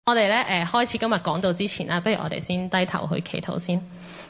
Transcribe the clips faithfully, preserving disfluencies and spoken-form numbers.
我哋咧誒開始今日講道之前啦，不如我哋先低頭去祈禱先。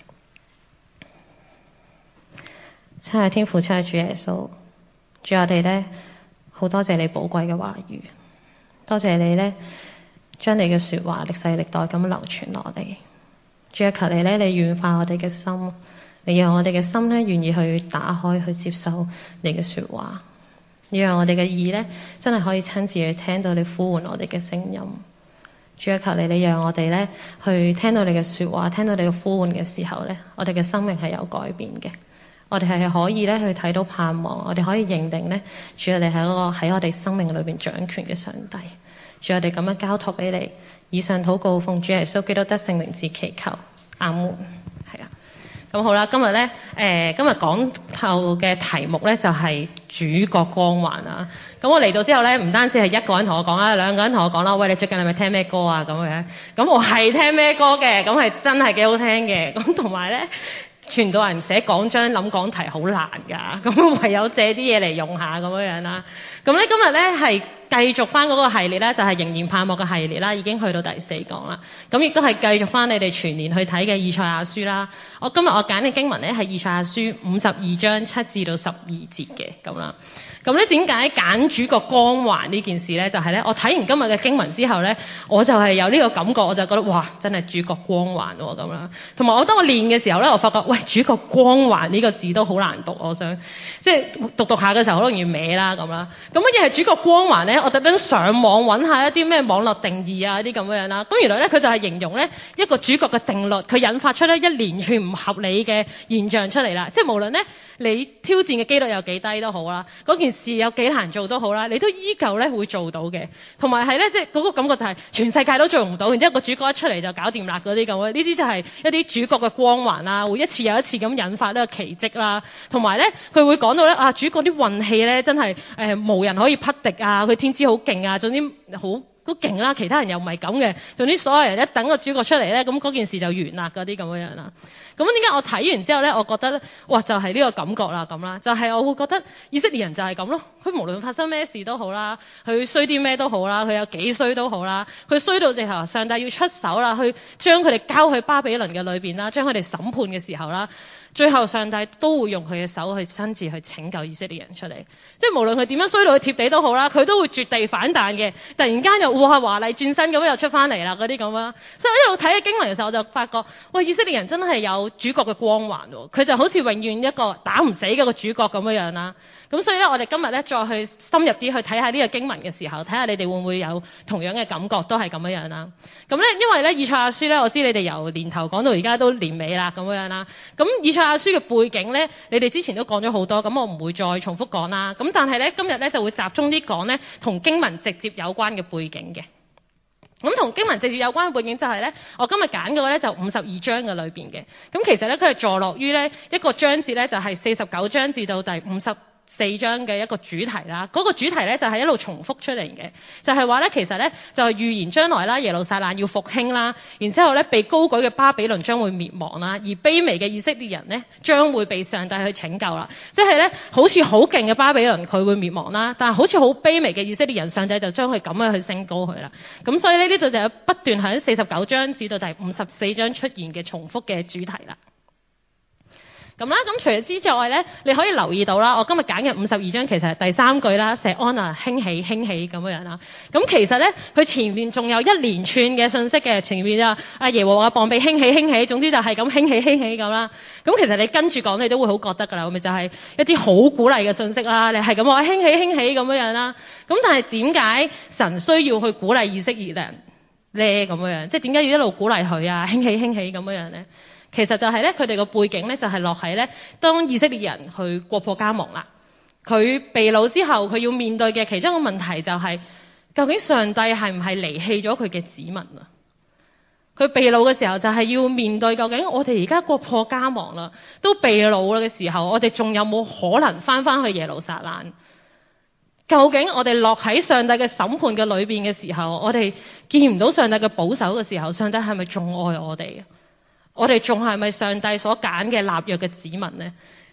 親愛天父，親愛主耶穌，主，我哋咧好多謝你寶貴嘅話語，多謝你咧將你嘅説話歷世歷代咁流傳落嚟。主啊，求你咧，你軟化我哋嘅心，你讓我哋嘅心咧願意去打開去接受你嘅説話，你讓我哋嘅耳咧真係可以親自去聽到你呼喚我哋嘅聲音。主啊，求你，你讓我哋咧去聽到你嘅説話，聽到你嘅呼喚嘅時候咧，我哋嘅生命係有改變嘅。我哋係可以咧去睇到盼望，我哋可以認定咧，主啊，你係一個喺我哋生命裏邊掌權嘅上帝。主啊，我哋咁樣交託俾你，以上禱告奉主耶穌基督得聖名字祈求，阿門。係啊，咁好啦，今日咧誒，今日講透嘅題目咧就係主角光環啊。咁我嚟到之後咧，唔單止係一個人同我講啦，兩個人同我講啦，喂，你最近係咪聽咩歌啊？咁樣，咁我係聽咩歌嘅，咁係真係幾好聽嘅。咁同埋咧，傳道人寫講章諗講題好難㗎，咁唯有借啲嘢嚟用下咁樣樣啦。咁咧今日咧係繼續翻嗰個系列咧，就係仍然盼望嘅系列啦，已經去到第四講啦。咁亦都係繼續翻你哋全年去睇嘅以賽亞書啦。我今日我揀嘅經文咧係以賽亞書五十二章七至到十二節嘅咁啦。咁咧點解揀主角光環呢件事咧？就係咧，我睇完今日嘅經文之後咧，我就係有呢個感覺，我就覺得哇，真係主角光環喎咁啦。同埋我當我練嘅時候咧，我發覺喂，主角光環呢個字都好難讀，我想即係讀讀下嘅時候好容易歪啦咁啦。咁乜嘢係主角光環咧？我特登上網揾下一啲咩網絡定義啊啲咁樣啦。咁原來咧佢就係形容咧一個主角嘅定律，佢引發出咧一連串唔合理嘅現象出嚟啦。即係無論咧你挑戰嘅機率有幾低都好啦，嗰件事有幾難做都好啦，你都依舊咧會做到嘅。同埋係咧，即係嗰個感覺就係全世界都做唔到，然之後個主角一出嚟就搞掂啦嗰啲咁嘅。呢啲就係一啲主角嘅光環啦，會一次又一次咁引發呢個奇蹟啦。同埋咧，佢會講到咧啊，主角啲運氣咧真係誒、呃、無人可以匹敵啊，佢天資好勁啊，總之好都勁啦，其他人又唔係咁嘅。總之所有人一等個主角出嚟咧，咁嗰件事就完啦嗰啲咁樣樣啦。咁點解我睇完之後咧，我覺得哇就係、是、呢個感覺啦咁啦，就係、是、我會覺得以色列人就係咁咯。佢無論發生咩事都好啦，佢衰啲咩都好啦，佢有幾衰都好啦，佢衰到直頭上帝要出手啦，去將佢哋交去巴比倫嘅裏邊啦，將佢哋審判嘅時候啦，最後上帝都會用佢嘅手去親自去拯救以色列人出嚟。即係無論佢點樣衰到去貼地都好啦，佢都會絕地反彈嘅，突然間又哇華麗轉身咁樣又出翻嚟啦嗰啲咁啦。所以我一路睇嘅經文嘅時候，我就發覺喂，以色列人真係有主角嘅光環喎，佢就好似永遠一個打唔死嘅個主角咁樣樣啦。咁所以咧，我哋今日咧再去深入啲去睇下呢個經文嘅時候，睇下你哋會唔會有同樣嘅感覺，都係咁樣樣啦。咁咧，因為咧以賽亞書咧，我知你哋由年頭講到而家都年尾啦，咁樣啦。咁以賽亞書嘅背景咧，你哋之前都講咗好多，咁我唔會再重複講啦。咁但係咧，今日咧就會集中啲講咧同經文直接有關嘅背景嘅。咁同經文直接有關嘅背景就係咧，我今日揀嘅咧就五十二章嘅裏邊嘅。咁其實咧佢係坐落於咧一個章節咧，就係四十九章至到第五十四章嘅一個主題啦。嗰、那個主題咧就係、是、一路重複出嚟嘅，就係話咧其實咧就係、是、預言將來啦，耶路撒冷要復興啦，然之後咧被高舉嘅巴比倫將會滅亡啦，而卑微嘅以色列人咧將會被上帝去拯救啦。即係咧好似好勁嘅巴比倫佢會滅亡啦，但係好似好卑微嘅以色列人，上帝就將佢咁樣去升高佢啦。咁所以呢呢度就有不斷喺四十九章至到第五十四章出現嘅重複嘅主題啦。咁啦，咁除咗之外咧，你可以留意到啦，我今日揀嘅五十二章其實係第三句啦，錫安啊興起興起咁樣樣啦。咁其實咧，佢前面仲有一連串嘅信息嘅，前面啊阿耶和華膀臂興起興起，總之就係咁興起興起咁啦。咁其實你跟住講，你都會好覺得㗎啦，咪就係一啲好鼓勵嘅信息啦。你係咁話興起興起咁樣樣啦。咁但係點解神需要去鼓勵以色列人咧？咁樣樣，即係點解要一路鼓勵佢啊？興起興起咁樣樣咧？其實就係咧，佢哋個背景咧就係落喺咧，當以色列人去國破家亡啦，佢被擄之後，佢要面對嘅其中一個問題就係、是，究竟上帝係唔係離棄咗佢嘅子民啊？佢被擄嘅時候就係要面對，究竟我哋而家國破家亡啦，都被擄啦嘅時候，我哋仲有冇可能翻返去耶路撒冷？究竟我哋落喺上帝嘅審判嘅裏邊嘅時候，我哋見唔到上帝嘅保守嘅時候，上帝係咪仲愛我哋？我哋仲係咪上帝所揀嘅立約嘅子民呢？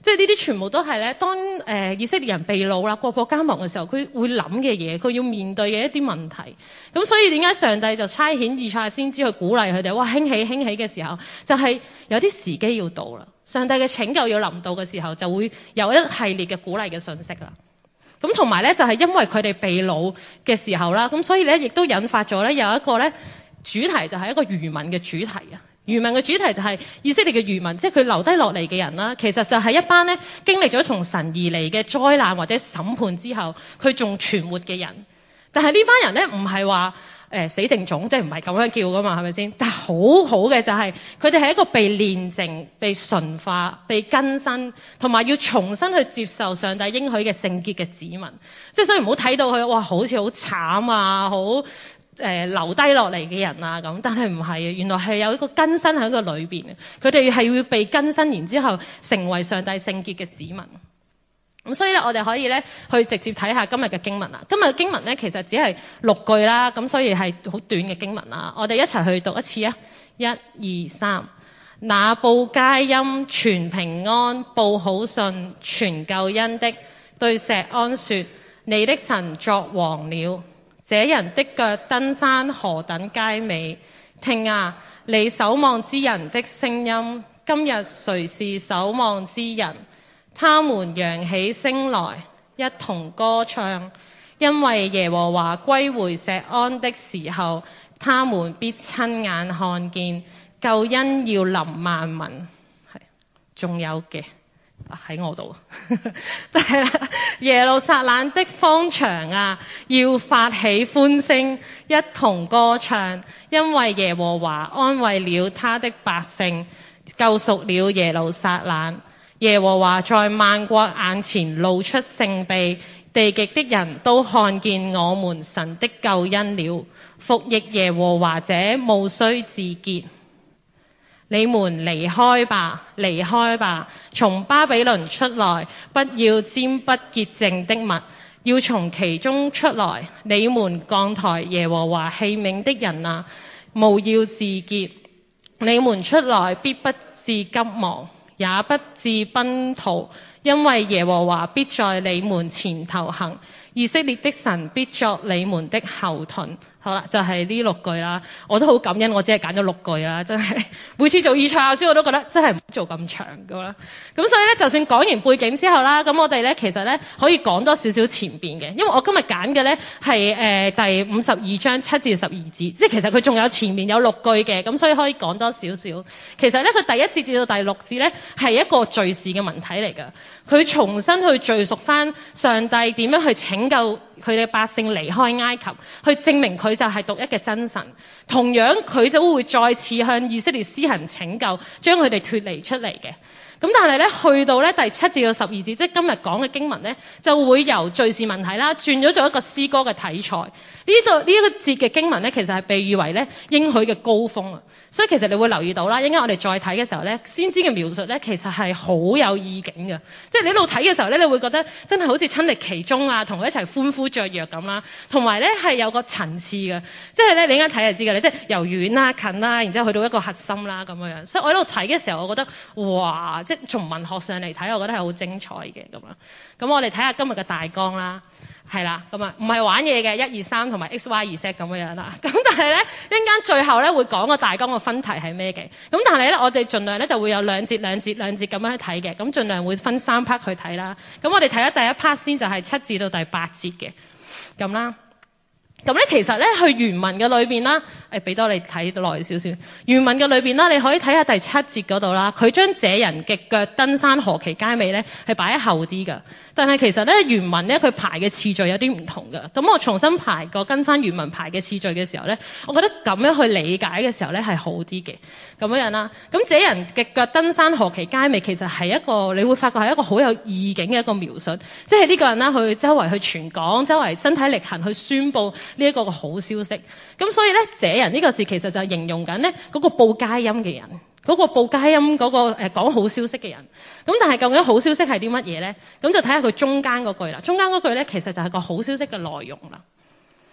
即係呢啲全部都係咧，當誒、呃、以色列人被擄啦、國破家亡嘅時候，佢會諗嘅嘢，佢要面對嘅一啲問題。咁所以點解上帝就差遣以賽亞先知去鼓勵佢哋？哇，興起興起嘅時候，就係、是、有啲時機要到啦。上帝嘅拯救要臨到嘅時候，就會有一系列嘅鼓勵嘅信息啦。咁同埋咧，就係、是、因為佢哋被擄嘅時候啦，咁所以咧亦都引發咗咧有一個咧主題，就係一個餘民嘅主題啊。餘民嘅主題就係以色列嘅餘民，即係佢留低落嚟嘅人啦。其實就係一班咧經歷咗從神而嚟嘅災難或者審判之後，佢仲存活嘅人。但係呢班人咧唔係話誒死剩種，即係唔係咁樣叫噶嘛，係咪先？但係好好嘅就係佢哋係一個被煉淨、被純化、被更新，同埋要重新去接受上帝應許嘅聖潔嘅子民。即係所以唔好睇到佢哇，好似好慘啊，好〜誒、呃、留低落嚟嘅人啊咁，但係唔係，原來係有一個更新喺個裏邊嘅，佢哋係要被更新，然之後成為上帝聖潔嘅子民。咁所以咧，我哋可以咧去直接睇下今日嘅經文啦。今日嘅經文咧其實只係六句啦，咁所以係好短嘅經文啦。我哋一齊去讀一次啊！一、二、三。那報佳音、傳平安、報好信、傳救恩的，對錫安說：你的神作王了。這人的腳登山何等佳美！聽啊，你守望之人的聲音，今日誰是守望之人？他們揚起聲來，一同歌唱，因為耶和華歸回錫安的時候，他們必親眼看見救恩要臨萬民。係，仲有嘅。喺我度，但係啦，耶路撒冷的荒場啊，要發起歡聲，一同歌唱，因為耶和華安慰了他的百姓，救贖了耶路撒冷。耶和華在萬國眼前露出聖臂，地極的人都看見我們神的救恩了。服役耶和華者，務須自潔。你們離開吧，離開吧，從巴比倫出來，不要沾不潔淨的物，要從其中出來。你們降抬耶和華器皿的人啊，務要自潔。你們出來必不致急忙，也不致奔逃，因為耶和華必在你們前頭行，以色列的神必作你們的後盾。好啦，就係、是、呢六句啦。我都好感恩，我只係揀咗六句啦，真係每次做以賽亞書我都覺得真係唔好做咁長噶啦。咁所以咧，就算講完背景之後啦，咁我哋咧其實咧可以講多少少前邊嘅，因為我今日揀嘅咧係誒第五十二章七至十二節，即係其實佢仲有前面有六句嘅，咁所以可以講多少少。其實咧，佢第一節至到第六節咧係一個敘事嘅文體嚟㗎，佢重新去敘述翻上帝點樣去拯救佢哋百姓離開埃及，去證明佢就係獨一嘅真神。同樣佢就會再次向以色列施行拯救，將佢哋脫離出嚟嘅。咁但係咧，去到咧第七至到十二節，即係今日講嘅經文咧，就會由敘事文體啦，轉咗做一個詩歌嘅題材。呢度呢一個節嘅經文咧，其實係被譽為咧應許嘅高峰啊。所以其實你會留意到啦，一陣間我哋再睇嘅時候咧，先知嘅描述咧，其實係好有意境嘅。即係你一路睇嘅時候咧，你會覺得真係好似親歷其中啊，同佢一齊歡呼雀躍咁啦。同埋咧係有個層次嘅，即係咧你一陣間睇就知㗎，你即係由遠啦、近啦，然之後去到一個核心啦咁樣。所以我喺度睇嘅時候，我覺得哇！即係從文學上嚟睇，我覺得係好精彩嘅咁樣。咁我哋睇下今日嘅大綱啦。係啦，咁啊唔係玩嘢嘅，一二三同埋 X Y Z 咁樣啦。咁但係咧一陣間最後咧會講個大綱個分題係咩嘅。咁但係咧我哋盡量咧就會有兩節兩節兩節咁樣去睇嘅。咁盡量會分三 part 去睇啦。咁我哋睇咗第一 part 先，就係七至到第八節嘅咁啦。咁咧其實咧去原文嘅裏邊啦，誒俾多你睇耐少少。原文嘅裏邊啦，你可以睇下第七節嗰度啦。佢將這人嘅腳登山何其佳美咧，係擺喺後啲㗎。但係其實咧原文咧佢排嘅次序有啲唔同㗎。咁我重新排過跟翻原文排嘅次序嘅時候咧，我覺得咁樣去理解嘅時候咧係好啲嘅咁樣樣啦。咁這人嘅腳登山何其佳美，其實係一個你會發覺係一個好有意境嘅一個描述，即係呢個人啦，去周圍去傳講，周圍身體力行去宣佈呢一個個好消息。咁所以咧，這人呢個字其實就係形容緊咧嗰個報佳音嘅人。嗰、那個報佳音嗰、那個誒、呃、講好消息嘅人，咁但係究竟好消息係啲乜嘢咧？咁就睇下佢中間嗰句啦。中間嗰句咧，其實就係個好消息嘅內容啦。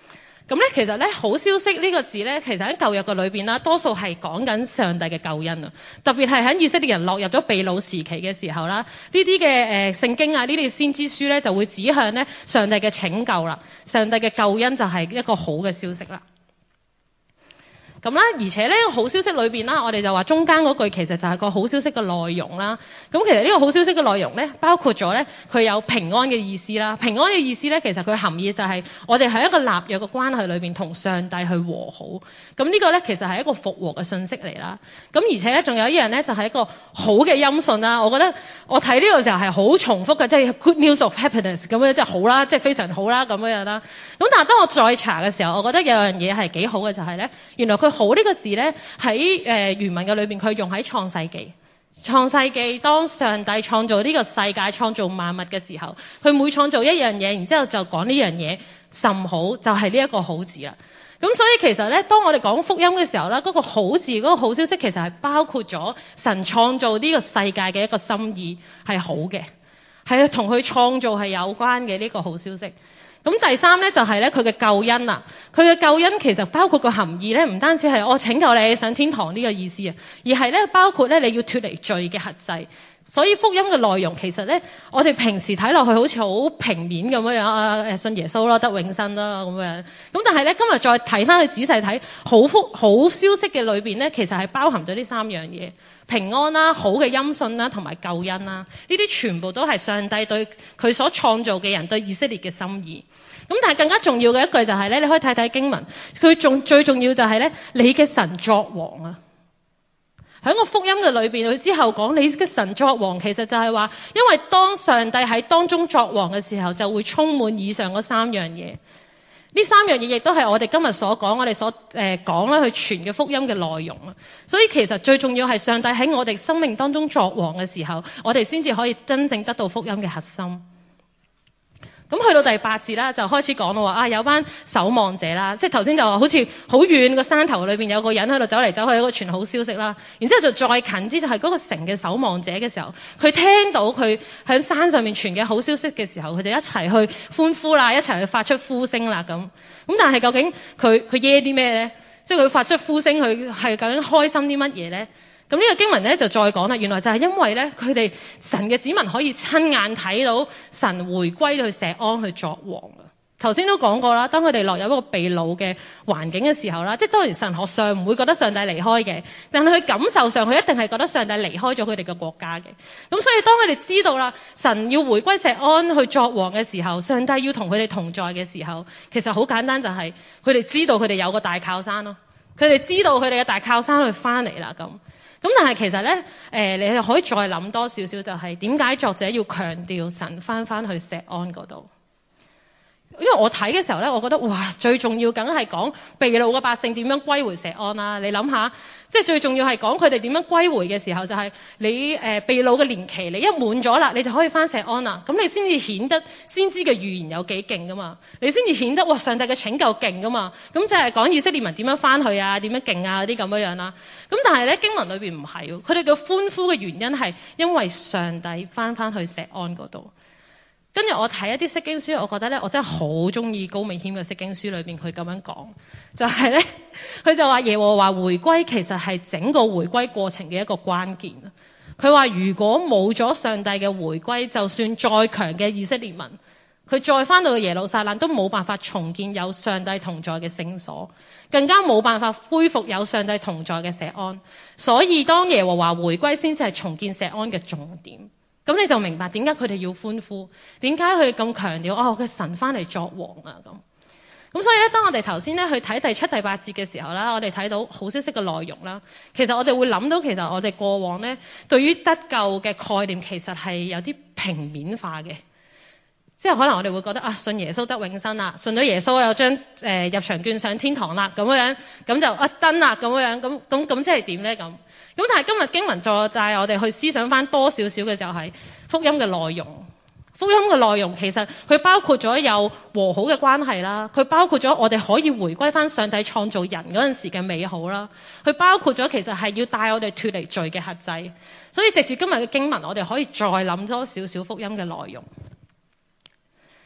咁咧，其實咧，好消息呢個字咧，其實喺舊約嘅裏邊啦，多數係講緊上帝嘅救恩啊。特別係喺以色列人落入咗被擄時期嘅時候啦，呢啲嘅誒聖經啊，呢啲先知書咧，就會指向咧上帝嘅拯救啦，上帝嘅救恩就係一個好嘅消息啦。咁啦，而且咧好消息裏邊啦，我哋就話中間嗰句其實就係個好消息嘅內容啦。咁其實呢個好消息嘅內容咧，包括咗咧佢有平安嘅意思啦。平安嘅意思咧，其實佢含義就係我哋喺一個立約嘅關係裏邊同上帝去和好。咁呢個咧其實係一個復和嘅信息嚟啦。咁而且咧仲有一樣咧就係一個好嘅音訊啦。我覺得我睇呢個時候係好重複嘅，即係 good news of happiness 咁樣，即係好啦，即係非常好啦咁樣啦。咁但係當我再查嘅時候，我覺得有樣嘢係幾好嘅，就係咧原來佢好呢個字咧喺誒原文嘅裏邊，佢用喺創世記。創世記當上帝創造呢個世界、創造萬物嘅時候，佢每創造一樣嘢，然之後就講呢樣嘢甚好，就係呢一個好字啦。咁所以其實咧，當我哋講福音嘅時候咧，嗰、那個好字、嗰、那個好消息，其實係包括咗神創造呢個世界嘅一個心意係好嘅，係同佢創造係有關嘅呢、這個好消息。咁第三咧就係咧佢嘅救恩啦，佢嘅救恩其實包括個含義咧，唔單止係我拯救你上天堂呢個意思啊，而係咧包括咧你要脫離罪嘅轄制。所以福音嘅內容其實咧，我哋平時睇落去好似好平面咁樣樣啊，誒信耶穌啦，得永生啦咁樣。咁但係咧今日再睇翻去仔細睇，好福好消息嘅裏邊咧，其實係包含咗呢三樣嘢：平安啦、好嘅音訊啦，同埋救恩啦。呢啲全部都係上帝對佢所創造嘅人對以色列嘅心意。咁但係更加重要嘅一句就係咧，你可以睇睇經文，佢仲最重要就係咧，你嘅神作王啊！喺個福音嘅裏邊，佢之後講你嘅神作王，其實就係話，因為當上帝喺當中作王嘅時候，就會充滿以上嗰三樣嘢。呢三樣嘢亦都係我哋今日所講，我哋所誒講咧去傳嘅福音嘅內容啊。所以其實最重要係上帝喺我哋生命當中作王嘅時候，我哋先至可以真正得到福音嘅核心。咁去到第八節啦，就開始講到話啊，有班守望者啦，即係頭先就話好似好遠個山頭裏邊有個人喺度走嚟走去，一個傳好消息啦。然之後就再近啲，就係嗰個城嘅守望者嘅時候，佢聽到佢喺山上面傳嘅好消息嘅時候，佢就一齊去歡呼啦，一齊去發出呼聲啦咁。咁但係究竟佢佢耶啲咩咧？即係佢發出呼聲，佢係究竟開心啲乜嘢咧？咁呢個經文咧就再講啦，原來就係因為咧佢哋神嘅子民可以親眼睇到神回歸去錫安去作王啊！頭先都講過啦，當佢哋落入一個被擄嘅環境嘅時候啦，即係當然神學上唔會覺得上帝離開嘅，但係佢感受上佢一定係覺得上帝離開咗佢哋嘅國家嘅。咁所以當佢哋知道啦，神要回歸錫安去作王嘅時候，上帝要同佢哋同在嘅時候，其實好簡單，就係佢哋知道佢哋有個大靠山咯，佢哋知道佢哋嘅大靠山去翻嚟啦咁。咁但係其實咧，誒、呃、你係可以再諗多少少，就係點解作者要強調神翻翻去錫安嗰度？因為我睇嘅時候咧，我覺得哇，最重要梗係講被擄嘅百姓點樣歸回錫安啦。你諗下，即係最重要係講佢哋點樣歸回嘅時候，就係、是、你誒、呃、被擄嘅年期，你一滿咗啦，你就可以翻錫安啦。咁你先至顯得先知嘅預言有幾勁噶嘛？你先至顯得哇，上帝嘅拯救勁噶嘛？咁就係講以色列民點樣翻去啊，點樣勁啊嗰啲咁樣樣啦。咁但係咧經文裏邊唔係喎，佢哋嘅歡呼嘅原因係因為上帝翻翻去錫安嗰度。跟住我睇一啲釋經書，我覺得咧，我真係好中意高美謙嘅釋經書裏邊佢咁樣講，就係咧，佢就話耶和華回歸其實係整個回歸過程嘅一個關鍵。佢話如果冇咗上帝嘅回歸，就算再強嘅以色列民，佢再翻到耶路撒冷都冇辦法重建有上帝同在嘅聖所，更加冇辦法恢復有上帝同在嘅錫安。所以當耶和華回歸先至係重建錫安嘅重點。咁你就明白點解佢哋要歡呼，點解佢哋咁強調哦，佢神翻嚟作王啊咁。咁所以咧，當我哋頭先咧去睇第七、第八節嘅時候啦，我哋睇到好消息嘅內容啦。其實我哋會諗到，其實我哋過往咧對於得救嘅概念其實係有啲平面化嘅，即係可能我哋會覺得啊，信耶穌得永生啦，信咗耶穌有張誒、呃、入場券上天堂啦，咁樣咁就啊登啦咁樣，咁咁咁即係點咧咁？咁但係今日經文再帶我哋去思想翻多少少嘅就係福音嘅內容。福音嘅內容其實佢包括咗有和好嘅關係啦，佢包括咗我哋可以回歸翻上帝創造人嗰陣時嘅美好啦，佢包括咗其實係要帶我哋脫離罪嘅轄制。所以藉住今日嘅經文，我哋可以再諗多少少福音嘅內容。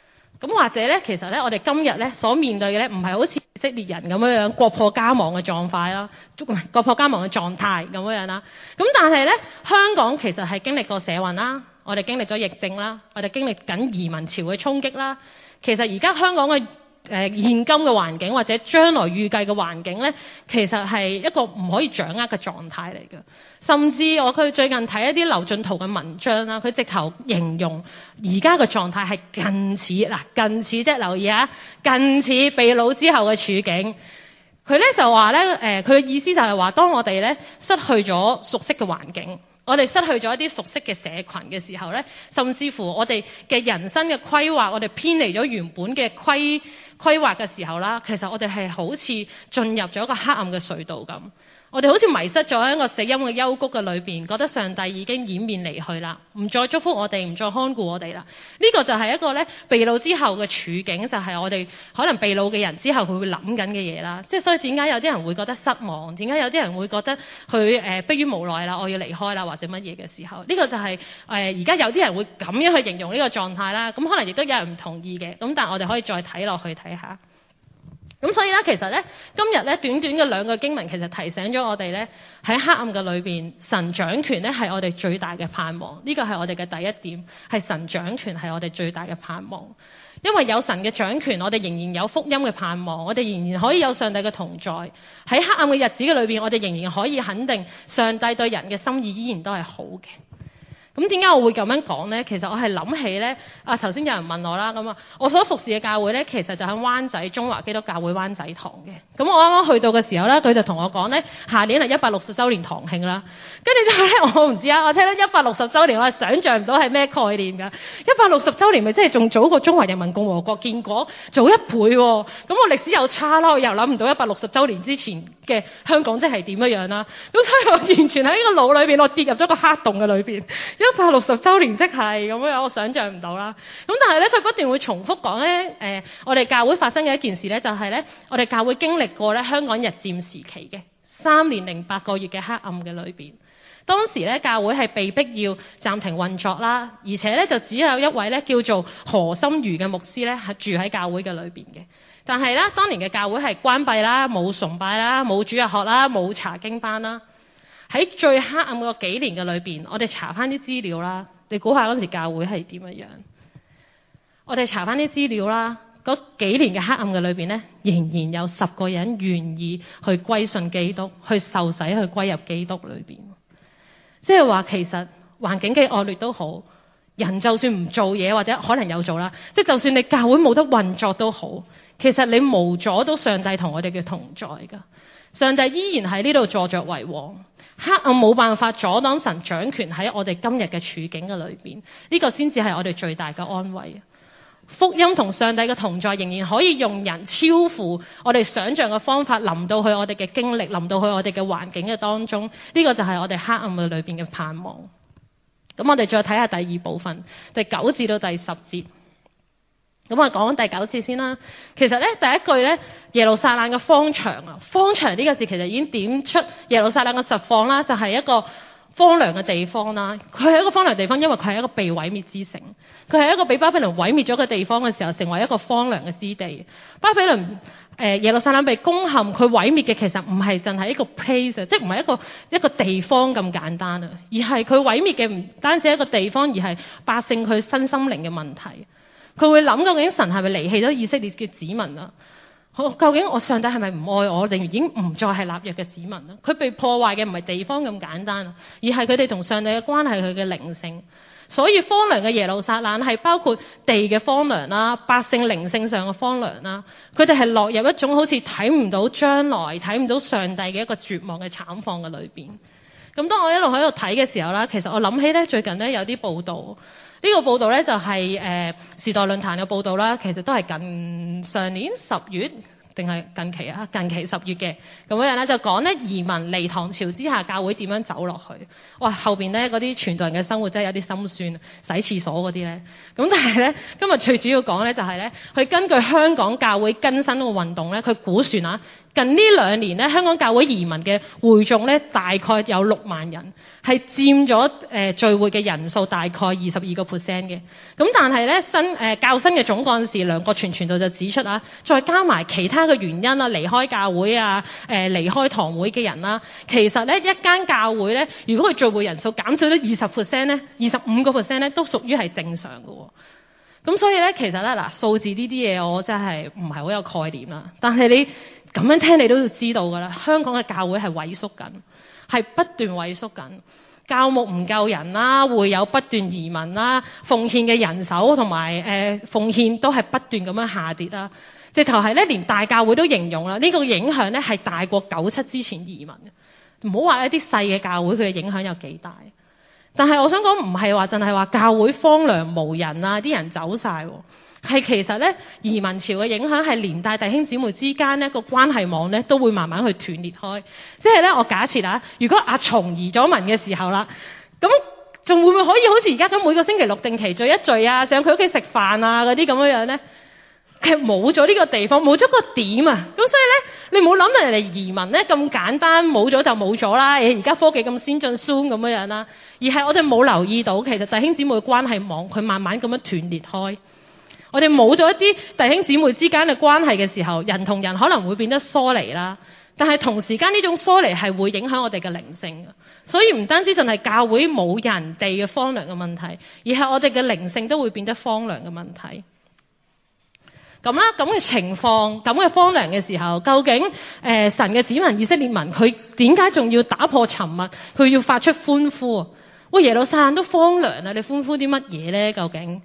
咁或者咧，其實咧，我哋今日咧所面對嘅咧，唔係好似以色列人咁樣樣國破家亡嘅狀態啦，唔係國破家亡嘅狀態咁樣樣啦。咁但係咧，香港其實係經歷過社運啦，我哋經歷咗疫症啦，我哋經歷緊移民潮嘅衝擊啦。其實而家香港嘅誒、呃、現今嘅環境或者將來預計嘅環境咧，其實係一個唔可以掌握嘅狀態嚟嘅。甚至我佢最近睇一啲劉進圖嘅文章啦，佢直頭形容而家嘅狀態係近似嗱近似即係留意下近似被擄之後嘅處境。佢咧就話咧誒，佢嘅意思就係話，當我哋咧失去咗熟悉嘅環境，我哋失去咗一啲熟悉嘅社群嘅時候咧，甚至乎我哋嘅人生嘅規劃，我哋偏離咗原本嘅規規劃嘅時候啦，其實我哋係好似進入咗一個黑暗嘅隧道咁。我哋好似迷失咗喺一個死蔭嘅幽谷嘅裏邊，覺得上帝已經掩面離去啦，唔再祝福我哋，唔再看顧我哋啦。呢、這個就係一個咧被擄之後嘅處境，就係、是、我哋可能被擄嘅人之後佢會諗緊嘅嘢啦。即係所以點解有啲人會覺得失望？點解有啲人會覺得佢誒迫於無奈啦，我要離開啦，或者乜嘢嘅時候？呢、這個就係誒而家有啲人會咁樣去形容呢個狀態啦。咁可能亦都有人唔同意嘅。咁但係我哋可以再睇落去睇下。咁所以咧，其實咧，今日咧短短嘅兩個經文，其實提醒咗我哋咧，喺黑暗嘅裏邊，神掌權咧係我哋最大嘅盼望。呢個係我哋嘅第一點，係神掌權係我哋最大嘅盼望。因為有神嘅掌權，我哋仍然有福音嘅盼望，我哋仍然可以有上帝嘅同在。喺黑暗嘅日子嘅裏邊，我哋仍然可以肯定上帝對人嘅心意依然都係好嘅。咁點解我會咁樣講呢？其實我係諗起呢，啊頭先有人問我啦，咁啊，我所服侍嘅教會呢，其實就喺灣仔中華基督教會灣仔堂嘅。咁我啱啱去到嘅時候呢，佢就同我講呢，下年係一百六十週年堂慶啦。跟住之後呢，我唔知啊，我聽到一百六十週年，我係想像唔到係咩概念㗎。一百六十週年咪即係仲早過中華人民共和國建國，早一倍喎。咁我歷史又差啦，我又諗唔到一百六十週年之前嘅香港即係點樣樣啦。咁所以我完全喺呢個腦裏邊，我跌入咗個黑洞嘅裏邊。一百六十週年即係咁樣，我想像唔到啦。咁但係咧，佢不斷會重複講咧，誒、呃，我哋教會發生嘅一件事咧，就係、是、咧，我哋教會經歷過咧香港日佔時期嘅三年零八個月嘅黑暗嘅裏邊。當時咧，教會係被逼要暫停運作啦，而且咧就只有一位咧叫做何心如嘅牧師咧係住喺教會嘅裏邊嘅。但係咧，當年嘅教會係關閉啦，冇崇拜啦，冇主日學啦，冇查經班啦。喺最黑暗嗰幾年嘅裏邊，我哋查翻啲資料啦。你估下嗰時教會係點樣？我哋查翻啲資料啦。嗰幾年嘅黑暗嘅裏邊呢，仍然有十個人願意去歸信基督，去受洗，去歸入基督裏邊。即係話其實環境幾惡劣都好，人就算唔做嘢或者可能有做啦，即係就算你教會冇得運作都好，其實你無阻到上帝同我哋嘅同在㗎。上帝依然喺呢度坐着為王。黑暗冇辦法阻擋神掌權喺我哋今日嘅處境嘅裏邊，呢個先至係我哋最大嘅安慰。福音同上帝嘅同在仍然可以用人超乎我哋想象嘅方法臨到去我哋嘅經歷，臨到去我哋嘅環境嘅當中，呢個就係我哋黑暗嘅裏邊嘅盼望。咁我哋再睇下第二部分，第九至到第十節。咁我講第九節先啦。其實咧第一句咧，耶路撒冷嘅荒場啊，荒場呢個字其實已經點出耶路撒冷嘅實況啦，就係、是、一個荒涼嘅地方啦。佢係一個荒涼地方，因為佢係一個被毀滅之城。佢係一個被巴比倫毀滅咗嘅地方嘅時候，成為一個荒涼嘅之地。巴比倫誒、呃、耶路撒冷被攻陷，佢毀滅嘅其實唔係淨係一個 place， 即係唔係一個一個地方咁簡單啊，而係佢毀滅嘅唔單止係一個地方，而係百姓佢身心靈嘅問題。佢會諗究竟神係咪離棄咗以色列嘅子民啊？究竟我上帝係咪唔愛我，定已經唔再係立約嘅子民啊？佢被破壞嘅唔係地方咁簡單啊，而係佢哋同上帝嘅關係，佢嘅靈性。所以荒涼嘅耶路撒冷係包括地嘅荒涼啦，百姓靈性上嘅荒涼啦。佢哋係落入一種好似睇唔到將來、睇唔到上帝嘅一個絕望嘅慘況嘅裏邊。咁當我一路喺度睇嘅時候啦，其實我諗起咧最近咧有啲報道。呢個報道咧就係、是、誒、呃、時代論壇嘅報道啦，其實都係近上年十月定係近期啊，近期十月嘅咁樣咧就講咧移民離唐朝之下教會點樣走落去。哇，後邊咧嗰啲傳道人嘅生活真係有啲心酸，洗廁所嗰啲咧。咁但係咧今日最主要講咧就係咧，佢根據香港教會更新個運動咧，佢估算啊近呢兩年咧，香港教會移民嘅會眾咧，大概有六萬人，係佔咗誒聚會嘅人數大概二十二個 percent 嘅。咁但係咧，新誒、呃、較新嘅總幹事梁國全傳道就指出啊，再加埋其他嘅原因啊，離開教會啊，誒、呃、離開堂會嘅人啦，其實咧一間教會咧，如果佢聚會人數減少咗二十 percent 咧，二十五個 percent 咧，都屬於係正常嘅喎。咁所以咧，其實咧嗱，數字呢啲嘢我真係唔係好有概念啦。但係你咁樣聽，你都要知道㗎啦。香港嘅教會係萎縮緊，係不斷萎縮緊。教牧唔夠人啦，會有不斷移民啦，奉獻嘅人手同埋誒奉獻都係不斷咁樣下跌啦。直頭係咧，連大教會都形容啦，呢、這個影響咧係大過九七之前移民嘅。唔好話一啲細嘅教會佢嘅影響有幾大。但係我想講，唔係話淨係話教會荒涼無人啊，啲人走晒，係其實咧移民潮嘅影響係連帶弟兄姊妹之間呢個關係網咧都會慢慢去斷裂開。即係咧，我假設啊，如果阿松移咗民嘅時候啦，咁仲會唔會可以好似而家咁每個星期六定期聚一聚啊，上佢屋企食飯啊嗰啲咁樣樣咧？其實冇咗呢個地方，冇咗個點啊！咁所以咧，你冇諗人哋移民咧咁簡單，冇咗就冇咗啦。而家科技咁先進 ，soon 咁樣樣啦。而係我哋冇留意到，其實弟兄姊妹關係網佢慢慢咁樣斷裂開。我哋冇咗一啲弟兄姊妹之間嘅關係嘅時候，人同人可能會變得疏離啦。但係同時間呢種疏離係會影響我哋嘅靈性嘅。所以唔單止淨係教會冇人哋嘅荒涼嘅問題，而係我哋嘅靈性都會變得荒涼嘅問題。咁啦，咁嘅情況，咁嘅荒涼嘅時候，究竟誒、呃、神嘅子民以色列民，佢點解仲要打破沉默？佢要發出歡呼？喂，耶路撒冷都荒涼啦，你歡呼啲乜嘢咧？究竟？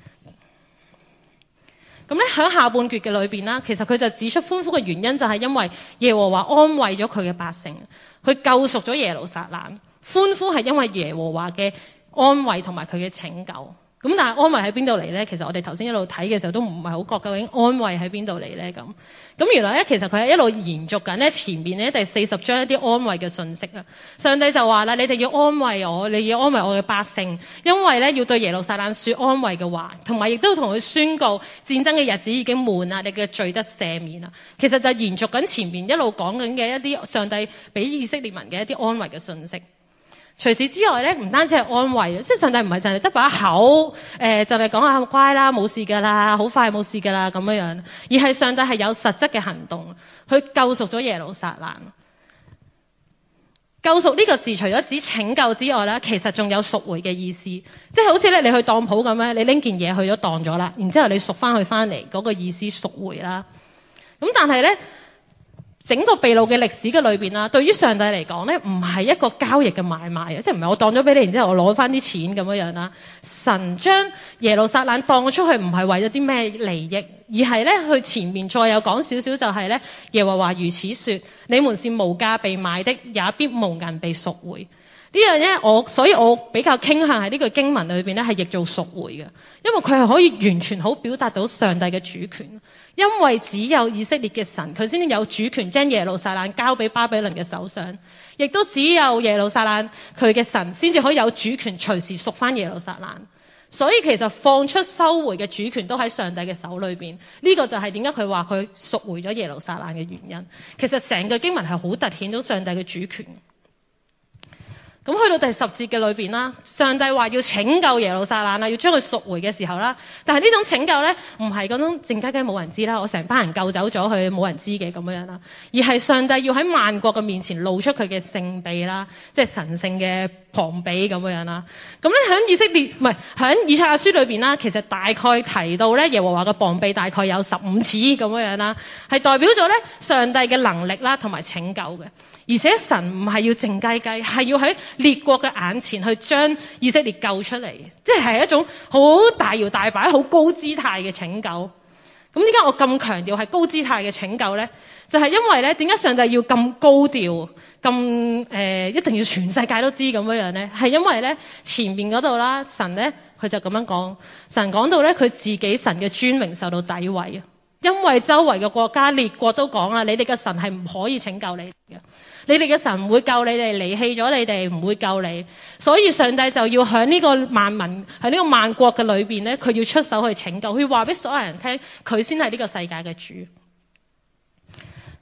咁咧喺下半段嘅裏邊啦，其實佢就指出歡呼嘅原因就係因為耶和華安慰咗佢嘅百姓，佢救贖咗耶路撒冷。歡呼係因為耶和華嘅安慰同埋佢嘅拯救。咁但係安慰喺邊度嚟咧？其實我哋頭先一路睇嘅時候都唔係好覺究竟安慰喺邊度嚟咧咁。咁原來咧其實佢係一路延續緊咧前面咧第四十章一啲安慰嘅信息啊。上帝就話啦：你哋要安慰我，你要安慰我嘅百姓，因為咧要對耶路撒冷說安慰嘅話，同埋亦都同佢宣告戰爭嘅日子已經滿啦，你嘅罪得赦免啦。其實就延續緊前面一路講緊嘅一啲上帝俾以色列民嘅一啲安慰嘅信息。除此之外咧，唔單止係安慰，即係上帝唔係淨係得把口，誒、呃、就係講下乖啦，冇事㗎啦，好快冇事㗎啦咁樣樣，而係上帝係有實質嘅行動，去救贖咗耶路撒冷。救贖呢個字除咗指拯救之外咧，其實仲有贖回嘅意思，即係好似咧你去當鋪咁樣，你拎件嘢去咗當咗啦，然之後你贖翻去翻嚟嗰個意思贖回啦。咁但係咧，整個被擄嘅歷史嘅裏邊啦，對於上帝嚟講咧，唔係一個交易嘅買賣啊，即係唔係我當咗俾你，然之後我攞翻啲錢咁樣樣啦。神將耶路撒冷當咗出去，唔係為咗啲咩利益，而係咧佢前面再有講少少就係咧，耶和華如此說：你們是無價被買的，也必無銀被贖回。呢樣咧，我所以我比較傾向喺呢句經文裏邊咧係譯做贖回嘅，因為佢係可以完全好表達到上帝嘅主權。因為只有以色列嘅神，佢先至有主權將耶路撒冷交俾巴比倫嘅手上，亦都只有耶路撒冷佢嘅神先至可以有主權隨時贖翻耶路撒冷。所以其實放出收回嘅主權都喺上帝嘅手裏邊，呢個就係點解佢話佢贖回咗耶路撒冷嘅原因。其實成個經文係好凸顯到上帝嘅主權。咁去到第十節嘅裏邊啦，上帝話要拯救耶路撒冷啦，要將佢贖回嘅時候啦，但係呢種拯救咧，唔係嗰種靜雞雞冇人知啦，我成班人救走咗佢冇人知嘅咁樣啦，而係上帝要喺萬國嘅面前露出佢嘅聖臂啦，即係神聖嘅膀臂咁樣啦。咁咧喺以色列唔係喺以賽亞書裏邊啦，其實大概提到咧耶和華嘅膀臂大概有十五次咁樣啦，係代表咗咧上帝嘅能力啦同埋拯救嘅。而且神唔係要靜雞雞，係要喺列國嘅眼前去將以色列救出嚟，即係一種好大搖大擺、好高姿態嘅拯救。咁點解我咁強調係高姿態嘅拯救咧？就係、是、因為咧，點解上帝要咁高調、咁誒、呃、一定要全世界都知咁樣樣咧？係因為咧前面嗰度啦，神咧佢就咁樣講，神講到咧佢自己神嘅尊榮受到詆毀啊，因為周圍嘅國家列國都講啦，你哋嘅神係唔可以拯救你哋嘅。你哋嘅神唔會救你哋，離棄咗你哋，唔會救你，所以上帝就要喺呢個萬民喺呢個萬國嘅裏邊咧，佢要出手去拯救，佢話俾所有人聽，佢先係呢個世界嘅主。咁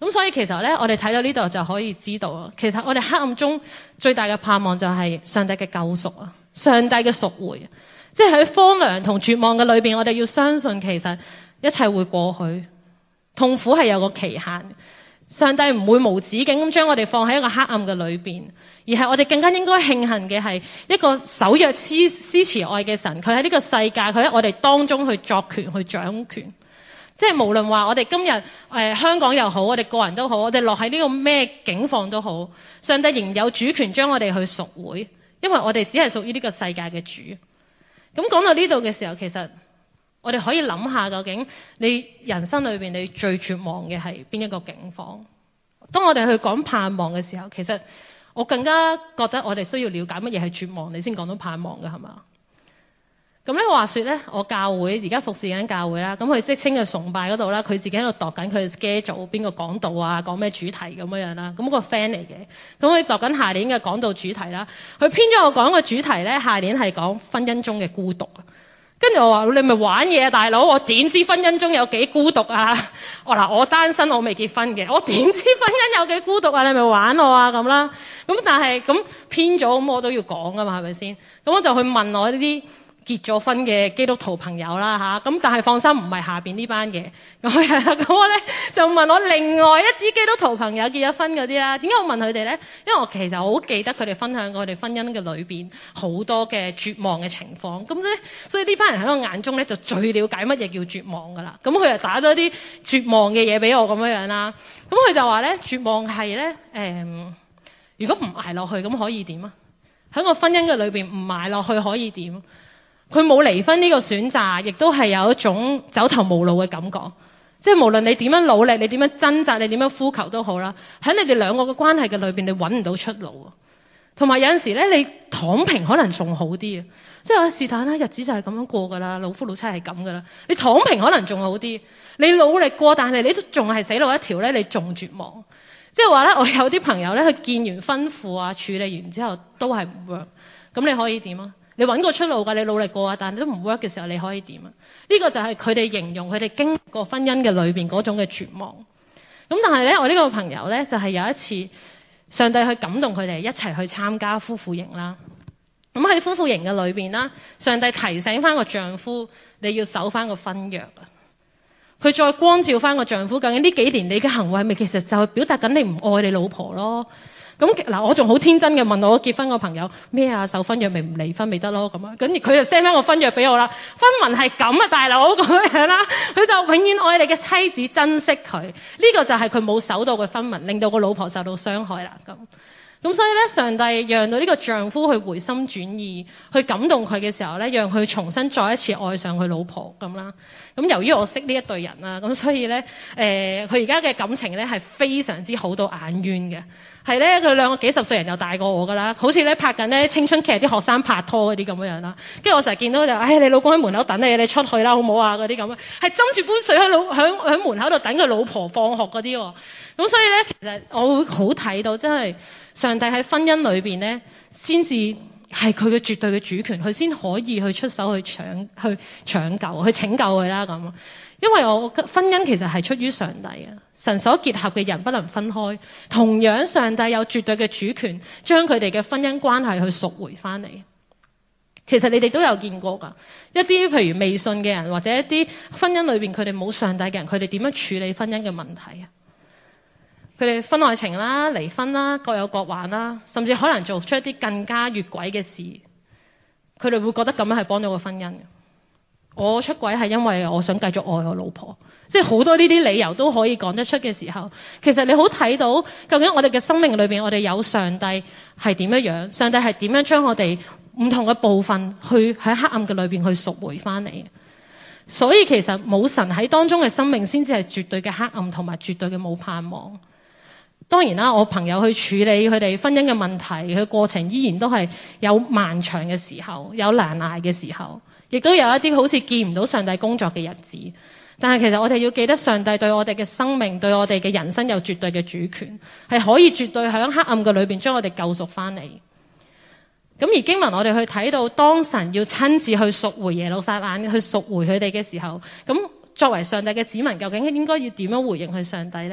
咁所以其實咧，我哋睇到呢度就可以知道啊，其實我哋黑暗中最大嘅盼望就係上帝嘅救贖啊，上帝嘅贖回，即係喺荒涼同絕望嘅裏邊，我哋要相信其實一切會過去，痛苦係有個期限，上帝唔會無止境咁將我哋放喺一個黑暗嘅裏邊，而係我哋更加應該慶幸嘅係一個守約施施慈愛嘅神，佢喺呢個世界，佢喺我哋當中去作權去掌權。即係無論話我哋今日誒、呃、香港又好，我哋個人都好，我哋落喺呢個咩境況都好，上帝仍有主權將我哋去贖回，因為我哋只係屬於呢個世界嘅主。咁講到呢度嘅時候，其實我哋可以諗下，究竟你人生裏邊你最絕望嘅係邊一個境況？當我哋去講盼望嘅時候，其實我更加覺得我哋需要了解乜嘢係絕望，你先講到盼望嘅係嘛？咁咧話說咧，我教會而家服侍緊教會啦，咁佢職稱嘅崇拜嗰度啦，佢自己喺度度緊佢 schedule 邊個講道啊，講咩主題咁樣樣啦。咁個 friend 嚟嘅，咁佢度緊下年嘅講道主題啦。佢編咗我講個主題咧，下年係講婚姻中嘅孤獨。跟住我話：你咪玩嘢啊，大佬！我點知婚姻中有幾孤獨啊？我嗱，我單身，我未結婚嘅，我點知婚姻有幾孤獨啊？你咪玩我啊咁啦。咁但係咁編咗，咁我都要講噶嘛，係咪先？咁我就去問我呢啲結咗婚嘅基督徒朋友啦嚇，咁但係放心唔係下邊呢班嘅，咁咁我咧就問我另外一支基督徒朋友結咗婚嗰啲啦。點解我問佢哋咧？因為我其實好記得佢哋分享過佢哋婚姻嘅裏邊好多嘅絕望嘅情況，咁咧所以呢班人喺我眼中咧就最了解乜嘢叫絕望噶啦。咁佢就打咗啲絕望嘅嘢俾我咁樣樣啦。咁佢就話咧，絕望係咧誒，如果唔捱落去咁可以點啊？喺我婚姻嘅裏邊唔捱落去可以點？佢冇離婚呢個選擇，亦都係有一種走投無路嘅感覺。即係無論你點樣努力，你點樣掙扎，你點樣呼求都好啦，喺你哋兩個嘅關係嘅裏邊，你揾唔到出路。同埋有陣時咧，你躺平可能仲好啲啊！即係話是但啦，日子就係咁樣過㗎啦，老夫老妻係咁㗎啦。你躺平可能仲好啲，你努力過，但係你都仲係死路一條咧，你仲絕望。即係話咧，我有啲朋友咧，佢見完婚婦啊，處理完之後都係唔 work，咁你可以點啊？你揾個出路㗎，你努力過啊，但係都唔 work 嘅時候，你可以點啊？呢個就係佢哋形容佢哋經歷過婚姻嘅裏邊嗰種嘅絕望。咁但係咧，我呢個朋友咧就係有一次，上帝去感動佢哋一齊去參加夫婦營啦。咁喺夫婦營嘅裏邊啦，上帝提醒翻個丈夫你要守翻個婚約啊。佢再光照翻個丈夫，究竟呢幾年你嘅行為係咪其實就係表達緊你唔愛你老婆咯？咁嗱，我仲好天真嘅問我結婚個朋友咩啊？守婚約咪唔離婚咪得咯咁啊？跟住佢就 send 翻個婚約俾我啦。婚文係咁啊，大佬咁樣啦。佢就永遠愛你嘅妻子，珍惜佢。呢、這個就係佢冇守到嘅婚文，令到個老婆受到傷害啦。咁咁所以咧，上帝讓到呢個丈夫去回心轉意，去感動佢嘅時候咧，讓佢重新再一次愛上佢老婆咁啦。咁由於我識呢一對人啦，咁所以咧，誒佢而家嘅感情咧係非常之好到眼冤嘅。係咧，佢兩個幾十歲人又大過我㗎啦，好似咧拍緊咧青春劇啲學生拍拖嗰啲咁樣樣啦。跟住我成日見到就，唉、哎，你老公喺門口等你，你出去啦，好唔好啊？嗰啲咁啊，係斟住杯水喺老喺喺門口度等佢老婆放學嗰啲喎。咁所以咧，其實我會好睇到，真係上帝喺婚姻裏邊咧，先至係佢嘅絕對嘅主權，佢先可以去出手去搶去搶救去拯救佢啦咁。因為我婚姻其實係出於上帝嘅。神所結合嘅人不能分開，同樣上帝有絕對嘅主權，將佢哋嘅婚姻關係去贖回翻嚟。其實你哋都有見過㗎，一啲譬如未信嘅人，或者一啲婚姻裏邊佢哋冇上帝嘅人，佢哋點樣處理婚姻嘅問題啊？佢哋婚外情啦、離婚啦、各有各還啦，甚至可能做出一啲更加越軌嘅事，佢哋會覺得咁樣係幫到個婚姻嘅。我出軌係因為我想繼續愛我老婆，即係好多呢啲理由都可以講得出嘅時候，其實你好睇到究竟我哋嘅生命裏邊，我哋有上帝係點樣樣？上帝係點樣將我哋唔同嘅部分去喺黑暗嘅裏邊去贖回翻嚟？所以其實冇神喺當中嘅生命，先至係絕對嘅黑暗同埋絕對嘅冇盼望。當然啦，我朋友去處理佢哋婚姻嘅問題，佢過程依然都係有漫長嘅時候，有難捱嘅時候。亦都有一啲好似見唔到上帝工作嘅日子，但係其實我哋要記得上帝對我哋嘅生命、對我哋嘅人生有絕對嘅主權，係可以絕對喺黑暗嘅裏邊將我哋救贖翻嚟。咁而經文我哋去睇到，當神要親自去贖回耶路撒冷，去贖回佢哋嘅時候，咁作為上帝嘅子民，究竟應該要點樣回應佢上帝呢？